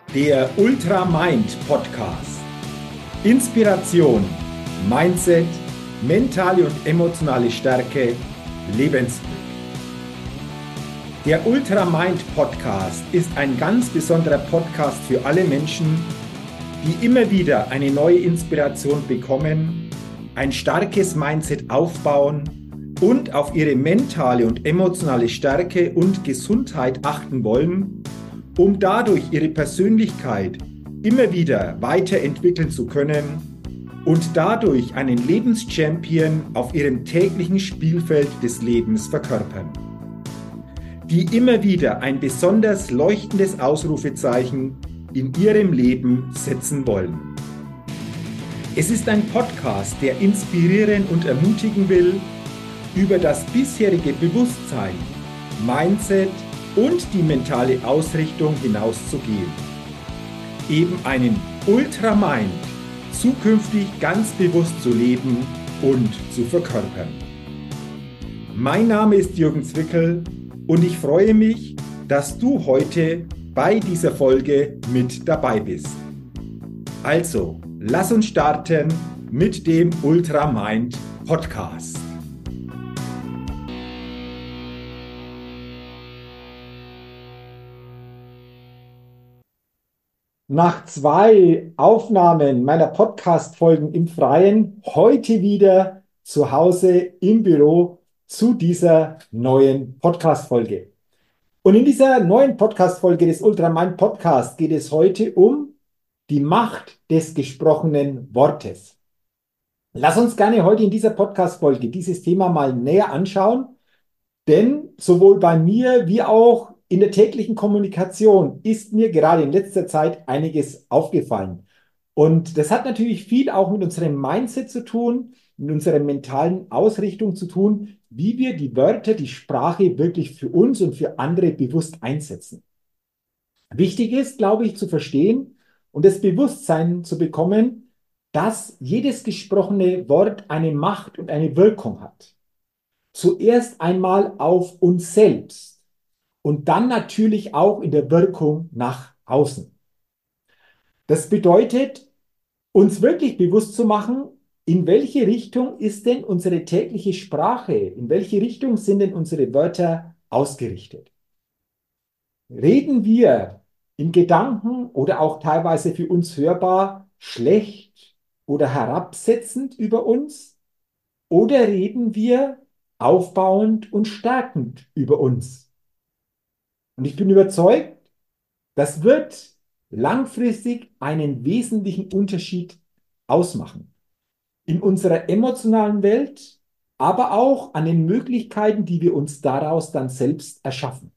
Der Ultra Mind Podcast. Inspiration, Mindset, mentale und emotionale Stärke, Lebensglück. Der Ultra Mind Podcast ist ein ganz besonderer Podcast für alle Menschen, die immer wieder eine neue Inspiration bekommen, ein starkes Mindset aufbauen und auf ihre mentale und emotionale Stärke und Gesundheit achten wollen, um dadurch ihre Persönlichkeit immer wieder weiterentwickeln zu können und dadurch einen Lebenschampion auf ihrem täglichen Spielfeld des Lebens verkörpern, die immer wieder ein besonders leuchtendes Ausrufezeichen in ihrem Leben setzen wollen. Es ist ein Podcast, der inspirieren und ermutigen will, über das bisherige Bewusstsein, Mindset und die mentale Ausrichtung hinauszugehen. Eben einen Ultramind zukünftig ganz bewusst zu leben und zu verkörpern. Mein Name ist Jürgen Zwickel und ich freue mich, dass du heute bei dieser Folge mit dabei bist. Also, lass uns starten mit dem Ultramind Podcast. Nach 2 Aufnahmen meiner Podcast-Folgen im Freien, heute wieder zu Hause im Büro zu dieser neuen Podcast-Folge. Und in dieser neuen Podcast-Folge des Ultramind Podcast geht es heute um die Macht des gesprochenen Wortes. Lass uns gerne heute in dieser Podcast-Folge dieses Thema mal näher anschauen, denn sowohl bei mir wie auch in der täglichen Kommunikation ist mir gerade in letzter Zeit einiges aufgefallen. Und das hat natürlich viel auch mit unserem Mindset zu tun, mit unserer mentalen Ausrichtung zu tun, wie wir die Wörter, die Sprache wirklich für uns und für andere bewusst einsetzen. Wichtig ist, glaube ich, zu verstehen und das Bewusstsein zu bekommen, dass jedes gesprochene Wort eine Macht und eine Wirkung hat. Zuerst einmal auf uns selbst und dann natürlich auch in der Wirkung nach außen. Das bedeutet, uns wirklich bewusst zu machen, in welche Richtung ist denn unsere tägliche Sprache, in welche Richtung sind denn unsere Wörter ausgerichtet? Reden wir in Gedanken oder auch teilweise für uns hörbar schlecht oder herabsetzend über uns? Oder reden wir aufbauend und stärkend über uns? Und ich bin überzeugt, das wird langfristig einen wesentlichen Unterschied ausmachen. In unserer emotionalen Welt, aber auch an den Möglichkeiten, die wir uns daraus dann selbst erschaffen.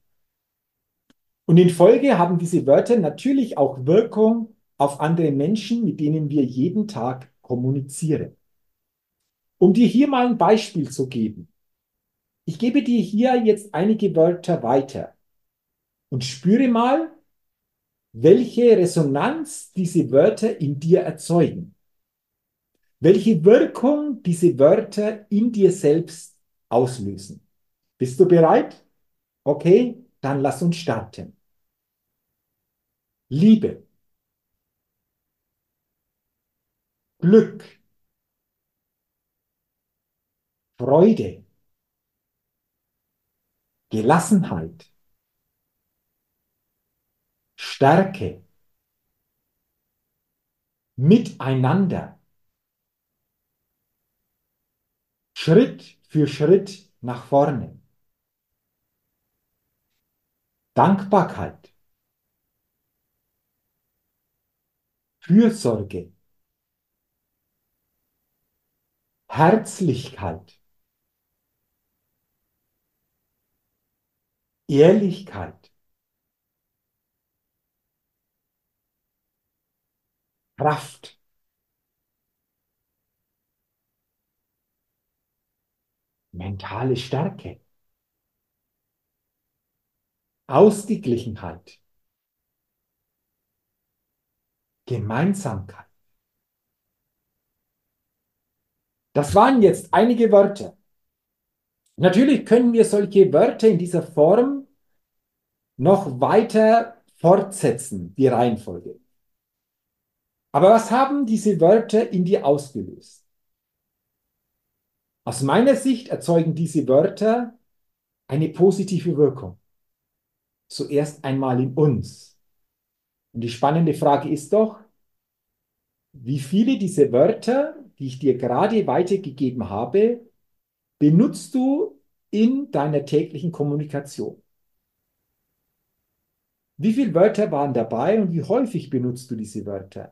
Und in Folge haben diese Wörter natürlich auch Wirkung auf andere Menschen, mit denen wir jeden Tag kommunizieren. Um dir hier mal ein Beispiel zu geben. Ich gebe dir hier jetzt einige Wörter weiter und spüre mal, welche Resonanz diese Wörter in dir erzeugen. Welche Wirkung diese Wörter in dir selbst auslösen. Bist du bereit? Okay, dann lass uns starten. Liebe, Glück, Freude, Gelassenheit, Stärke, Miteinander, Schritt für Schritt nach vorne, Dankbarkeit, Fürsorge, Herzlichkeit, Ehrlichkeit, Kraft, mentale Stärke, Ausgeglichenheit, Gemeinsamkeit. Das waren jetzt einige Wörter. Natürlich können wir solche Wörter in dieser Form noch weiter fortsetzen, die Reihenfolge. Aber was haben diese Wörter in dir ausgelöst? Aus meiner Sicht erzeugen diese Wörter eine positive Wirkung. Zuerst einmal in uns. Und die spannende Frage ist doch, wie viele dieser Wörter, die ich dir gerade weitergegeben habe, benutzt du in deiner täglichen Kommunikation? Wie viele Wörter waren dabei und wie häufig benutzt du diese Wörter?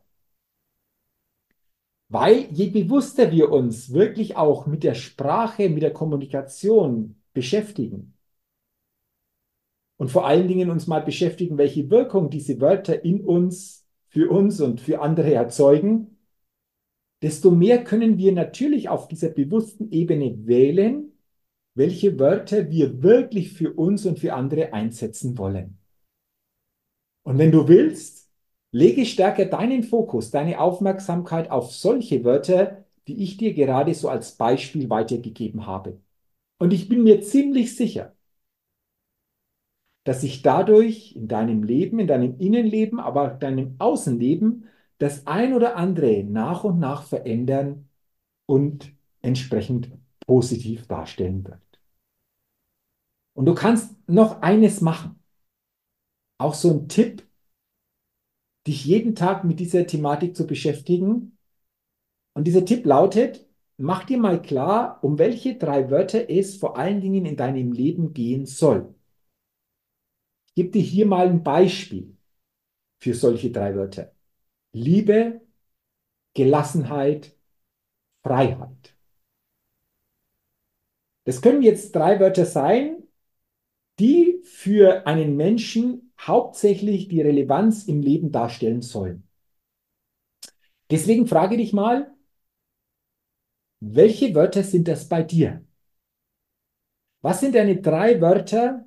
Weil je bewusster wir uns wirklich auch mit der Sprache, mit der Kommunikation beschäftigen und vor allen Dingen uns mal beschäftigen, welche Wirkung diese Wörter in uns und für andere erzeugen, desto mehr können wir natürlich auf dieser bewussten Ebene wählen, welche Wörter wir wirklich für uns und für andere einsetzen wollen. Und wenn du willst, lege stärker deinen Fokus, deine Aufmerksamkeit auf solche Wörter, die ich dir gerade so als Beispiel weitergegeben habe. Und ich bin mir ziemlich sicher, dass sich dadurch in deinem Leben, in deinem Innenleben, aber auch deinem Außenleben das ein oder andere nach und nach verändern und entsprechend positiv darstellen wird. Und du kannst noch eines machen. Auch so ein Tipp, dich jeden Tag mit dieser Thematik zu beschäftigen. Und dieser Tipp lautet, mach dir mal klar, um welche drei Wörter es vor allen Dingen in deinem Leben gehen soll. Ich gebe dir hier mal ein Beispiel für solche drei Wörter. Liebe, Gelassenheit, Freiheit. Das können jetzt drei Wörter sein, die für einen Menschen hauptsächlich die Relevanz im Leben darstellen sollen. Deswegen frage dich mal, welche Wörter sind das bei dir? Was sind deine drei Wörter,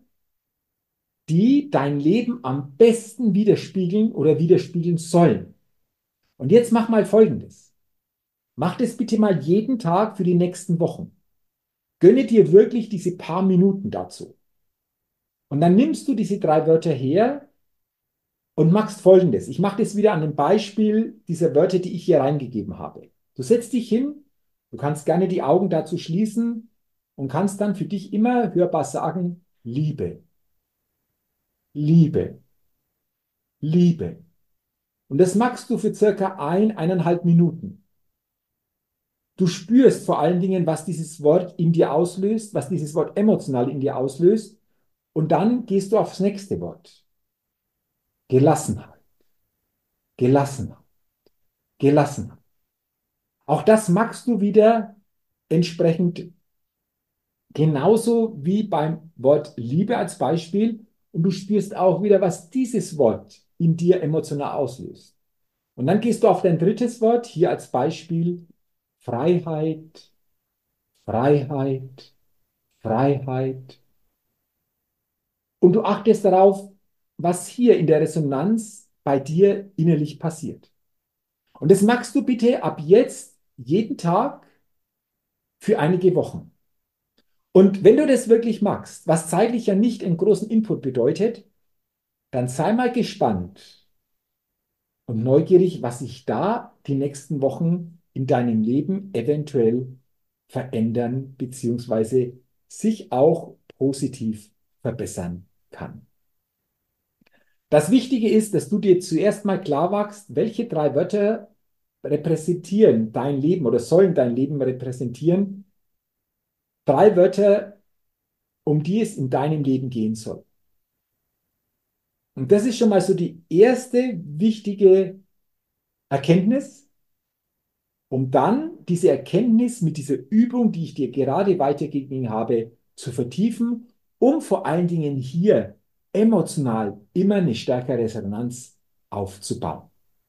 die dein Leben am besten widerspiegeln oder widerspiegeln sollen? Und jetzt mach mal Folgendes. Mach das bitte mal jeden Tag für die nächsten Wochen. Gönne dir wirklich diese paar Minuten dazu. Und dann nimmst du diese drei Wörter her und machst Folgendes. Ich mache das wieder an dem Beispiel dieser Wörter, die ich hier reingegeben habe. Du setzt dich hin, du kannst gerne die Augen dazu schließen und kannst dann für dich immer hörbar sagen, Liebe, Liebe, Liebe. Und das machst du für circa 1,5 Minuten. Du spürst vor allen Dingen, was dieses Wort in dir auslöst, was dieses Wort emotional in dir auslöst. Und dann gehst du aufs nächste Wort. Gelassenheit, Gelassenheit, Gelassenheit. Auch das machst du wieder entsprechend genauso wie beim Wort Liebe als Beispiel. Und du spürst auch wieder, was dieses Wort in dir emotional auslöst. Und dann gehst du auf dein drittes Wort, hier als Beispiel Freiheit, Freiheit, Freiheit. Und du achtest darauf, was hier in der Resonanz bei dir innerlich passiert. Und das machst du bitte ab jetzt jeden Tag für einige Wochen. Und wenn du das wirklich magst, was zeitlich ja nicht einen großen Input bedeutet, dann sei mal gespannt und neugierig, was sich da die nächsten Wochen in deinem Leben eventuell verändern bzw. sich auch positiv verbessern kann. Das Wichtige ist, dass du dir zuerst mal klar machst, welche drei Wörter repräsentieren dein Leben oder sollen dein Leben repräsentieren. Drei Wörter, um die es in deinem Leben gehen soll. Und das ist schon mal so die erste wichtige Erkenntnis, um dann diese Erkenntnis mit dieser Übung, die ich dir gerade weitergegeben habe, zu vertiefen, um vor allen Dingen hier emotional immer eine stärkere Resonanz aufzubauen.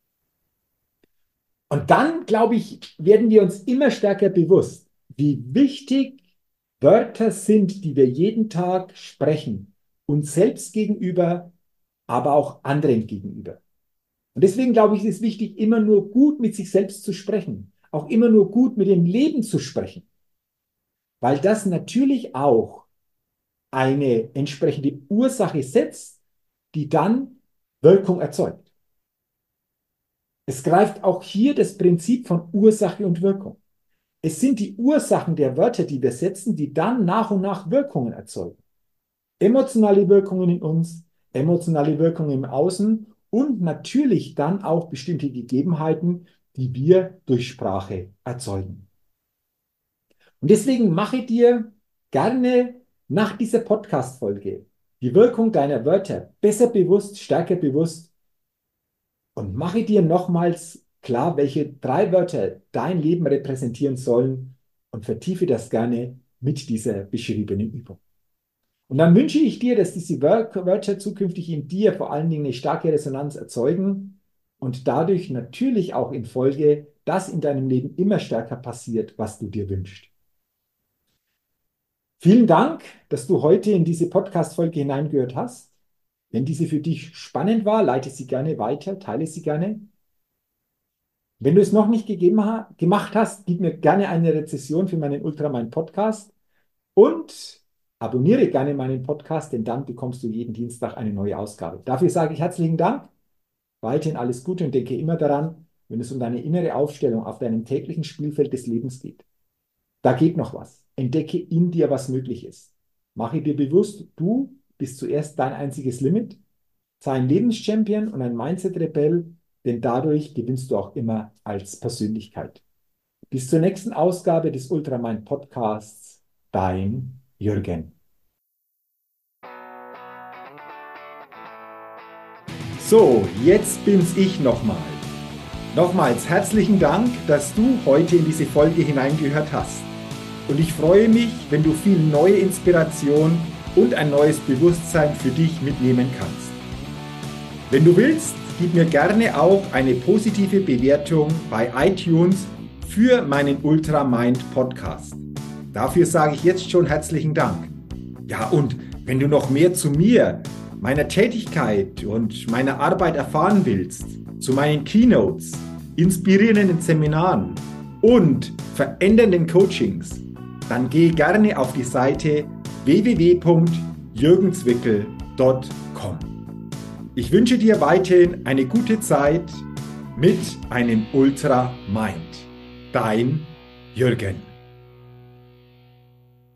Und dann, glaube ich, werden wir uns immer stärker bewusst, wie wichtig Wörter sind, die wir jeden Tag sprechen, uns selbst gegenüber, aber auch anderen gegenüber. Und deswegen glaube ich, ist es wichtig, immer nur gut mit sich selbst zu sprechen, auch immer nur gut mit dem Leben zu sprechen, weil das natürlich auch eine entsprechende Ursache setzt, die dann Wirkung erzeugt. Es greift auch hier das Prinzip von Ursache und Wirkung. Es sind die Ursachen der Wörter, die wir setzen, die dann nach und nach Wirkungen erzeugen. Emotionale Wirkungen in uns, emotionale Wirkungen im Außen und natürlich dann auch bestimmte Gegebenheiten, die wir durch Sprache erzeugen. Und deswegen mache dir gerne nach dieser Podcast-Folge die Wirkung deiner Wörter besser bewusst, stärker bewusst und mache dir nochmals klar, welche 3 Wörter dein Leben repräsentieren sollen und vertiefe das gerne mit dieser beschriebenen Übung. Und dann wünsche ich dir, dass diese Wörter zukünftig in dir vor allen Dingen eine starke Resonanz erzeugen und dadurch natürlich auch in Folge das in deinem Leben immer stärker passiert, was du dir wünschst. Vielen Dank, dass du heute in diese Podcast-Folge hineingehört hast. Wenn diese für dich spannend war, leite sie gerne weiter, teile sie gerne. Wenn du es noch nicht gemacht hast, gib mir gerne eine Rezession für meinen Ultramind Podcast und abonniere gerne meinen Podcast, denn dann bekommst du jeden Dienstag eine neue Ausgabe. Dafür sage ich herzlichen Dank, weiterhin alles Gute und denke immer daran, wenn es um deine innere Aufstellung auf deinem täglichen Spielfeld des Lebens geht. Da geht noch was. Entdecke in dir, was möglich ist. Mache dir bewusst, du bist zuerst dein einziges Limit. Sei ein Lebenschampion und ein Mindset-Rebell, denn dadurch gewinnst du auch immer als Persönlichkeit. Bis zur nächsten Ausgabe des Ultramind Podcasts. Dein Jürgen. So, jetzt bin's ich nochmal. Nochmals herzlichen Dank, dass du heute in diese Folge hineingehört hast. Und ich freue mich, wenn du viel neue Inspiration und ein neues Bewusstsein für dich mitnehmen kannst. Wenn du willst, gib mir gerne auch eine positive Bewertung bei iTunes für meinen Ultramind Podcast. Dafür sage ich jetzt schon herzlichen Dank. Ja, und wenn du noch mehr zu mir, meiner Tätigkeit und meiner Arbeit erfahren willst, zu meinen Keynotes, inspirierenden Seminaren und verändernden Coachings, dann geh gerne auf die Seite www.jürgenzwickel.com. Ich wünsche dir weiterhin eine gute Zeit mit einem Ultramind. Dein Jürgen.